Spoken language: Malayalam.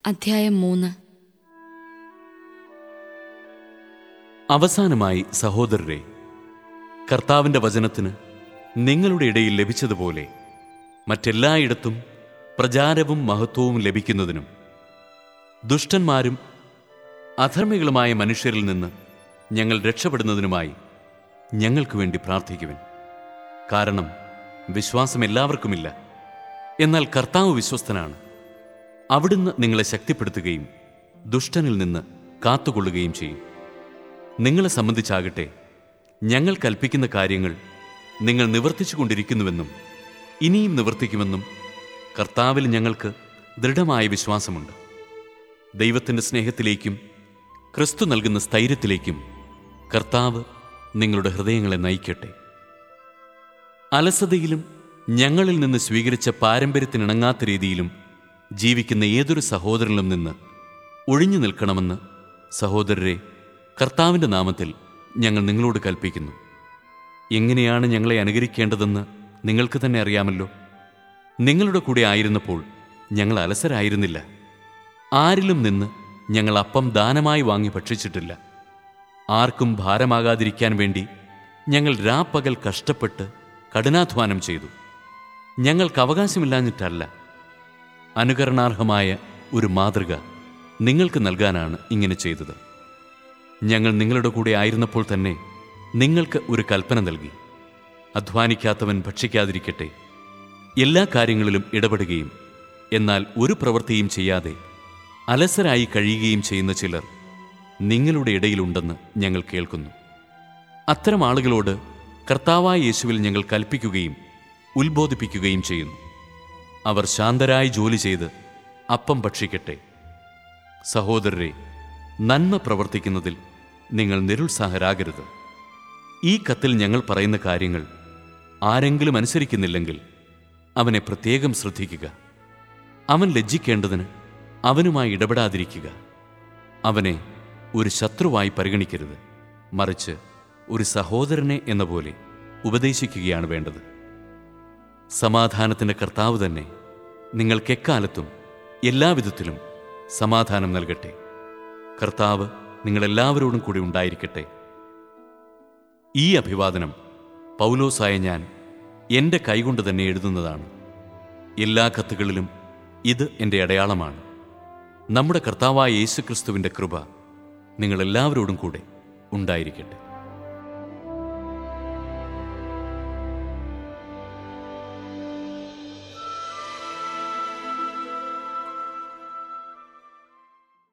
അധ്യായം 3. അവസാനമായി സഹോദരരെ, കർത്താവിൻ്റെ വചനത്തിന് നിങ്ങളുടെ ഇടയിൽ ലഭിച്ചതുപോലെ മറ്റെല്ലായിടത്തും പ്രചാരവും മഹത്വവും ലഭിക്കുന്നതിനും ദുഷ്ടന്മാരും അധർമ്മികളുമായ മനുഷ്യരിൽ നിന്ന് ഞങ്ങൾ രക്ഷപ്പെടുന്നതിനുമായി ഞങ്ങൾക്ക് വേണ്ടി പ്രാർത്ഥിക്കുവിൻ. കാരണം വിശ്വാസം എല്ലാവർക്കുമില്ല, എന്നാൽ കർത്താവ് വിശ്വസ്തനാണ്. അവിടുന്ന് നിങ്ങളെ ശക്തിപ്പെടുത്തുകയും ദുഷ്ടനിൽ നിന്ന് കാത്തുകൊള്ളുകയും ചെയ്യും. നിങ്ങളെ സംബന്ധിച്ചാകട്ടെ, ഞങ്ങൾ കൽപ്പിക്കുന്ന കാര്യങ്ങൾ നിങ്ങൾ നിവർത്തിച്ചു കൊണ്ടിരിക്കുന്നുവെന്നും ഇനിയും നിവർത്തിക്കുമെന്നും കർത്താവിൽ ഞങ്ങൾക്ക് ദൃഢമായ വിശ്വാസമുണ്ട്. ദൈവത്തിൻ്റെ സ്നേഹത്തിലേക്കും ക്രിസ്തു നൽകുന്ന സ്ഥൈര്യത്തിലേക്കും കർത്താവ് നിങ്ങളുടെ ഹൃദയങ്ങളെ നയിക്കട്ടെ. അലസതയിലും ഞങ്ങളിൽ നിന്ന് സ്വീകരിച്ച പാരമ്പര്യത്തിനിണങ്ങാത്ത രീതിയിലും ജീവിക്കുന്ന ഏതൊരു സഹോദരനിലും നിന്ന് ഒഴിഞ്ഞു നിൽക്കണമെന്ന് സഹോദരരെ, കർത്താവിൻ്റെ നാമത്തിൽ ഞങ്ങൾ നിങ്ങളോട് കൽപ്പിക്കുന്നു. എങ്ങനെയാണ് ഞങ്ങളെ അനുകരിക്കേണ്ടതെന്ന് നിങ്ങൾക്ക് തന്നെ അറിയാമല്ലോ. നിങ്ങളുടെ കൂടെ ആയിരുന്നപ്പോൾ ഞങ്ങൾ അലസരായിരുന്നില്ല. ആരിലും നിന്ന് ഞങ്ങൾ അപ്പം ദാനമായി വാങ്ങി ഭക്ഷിച്ചിട്ടില്ല. ആർക്കും ഭാരമാകാതിരിക്കാൻ വേണ്ടി ഞങ്ങൾ രാപ്പകൽ കഷ്ടപ്പെട്ട് കഠിനാധ്വാനം ചെയ്തു. ഞങ്ങൾക്ക് അവകാശമില്ലാഞ്ഞിട്ടല്ല, അനുകരണാർഹമായ ഒരു മാതൃക നിങ്ങൾക്ക് നൽകാനാണ് ഇങ്ങനെ ചെയ്തത്. ഞങ്ങൾ നിങ്ങളുടെ കൂടെ ആയിരുന്നപ്പോൾ തന്നെ നിങ്ങൾക്ക് ഒരു കൽപ്പന നൽകി: അധ്വാനിക്കാത്തവൻ ഭക്ഷിക്കാതിരിക്കട്ടെ. എല്ലാ കാര്യങ്ങളിലും ഇടപെടുകയും എന്നാൽ ഒരു പ്രവൃത്തിയും ചെയ്യാതെ അലസരായി കഴിയുകയും ചെയ്യുന്ന ചിലർ നിങ്ങളുടെ ഇടയിലുണ്ടെന്ന് ഞങ്ങൾ കേൾക്കുന്നു. അത്തരം ആളുകളോട് കർത്താവായ യേശുവിൽ ഞങ്ങൾ കൽപ്പിക്കുകയും ഉത്ബോധിപ്പിക്കുകയും ചെയ്യുന്നു. അവർ ശാന്തരായി ജോലി ചെയ്ത് അപ്പം ഭക്ഷിക്കട്ടെ. സഹോദരരെ, നന്മ പ്രവർത്തിക്കുന്നതിൽ നിങ്ങൾ നിരുത്സാഹരാകരുത്. ഈ കത്തിൽ ഞങ്ങൾ പറയുന്ന കാര്യങ്ങൾ ആരെങ്കിലും അനുസരിക്കുന്നില്ലെങ്കിൽ അവനെ പ്രത്യേകം ശ്രദ്ധിക്കുക. അവൻ ലജ്ജിക്കേണ്ടതിന് അവനുമായി ഇടപെടാതിരിക്കുക. അവനെ ഒരു ശത്രുവായി പരിഗണിക്കരുത്, മറിച്ച് ഒരു സഹോദരനെ എന്ന പോലെ ഉപദേശിക്കുകയാണ് വേണ്ടത്. സമാധാനത്തിൻ്റെ കർത്താവ് തന്നെ നിങ്ങൾക്കെക്കാലത്തും എല്ലാവിധത്തിലും സമാധാനം നൽകട്ടെ. കർത്താവ് നിങ്ങളെല്ലാവരോടും കൂടി ഉണ്ടായിരിക്കട്ടെ. ഈ അഭിവാദനം പൗലോസായ ഞാൻ എൻ്റെ കൈകൊണ്ട് തന്നെ എഴുതുന്നതാണ്. എല്ലാ കത്തുകളിലും ഇത് എൻ്റെ അടയാളമാണ്. നമ്മുടെ കർത്താവായ യേശുക്രിസ്തുവിൻ്റെ കൃപ നിങ്ങളെല്ലാവരോടും കൂടെ ഉണ്ടായിരിക്കട്ടെ.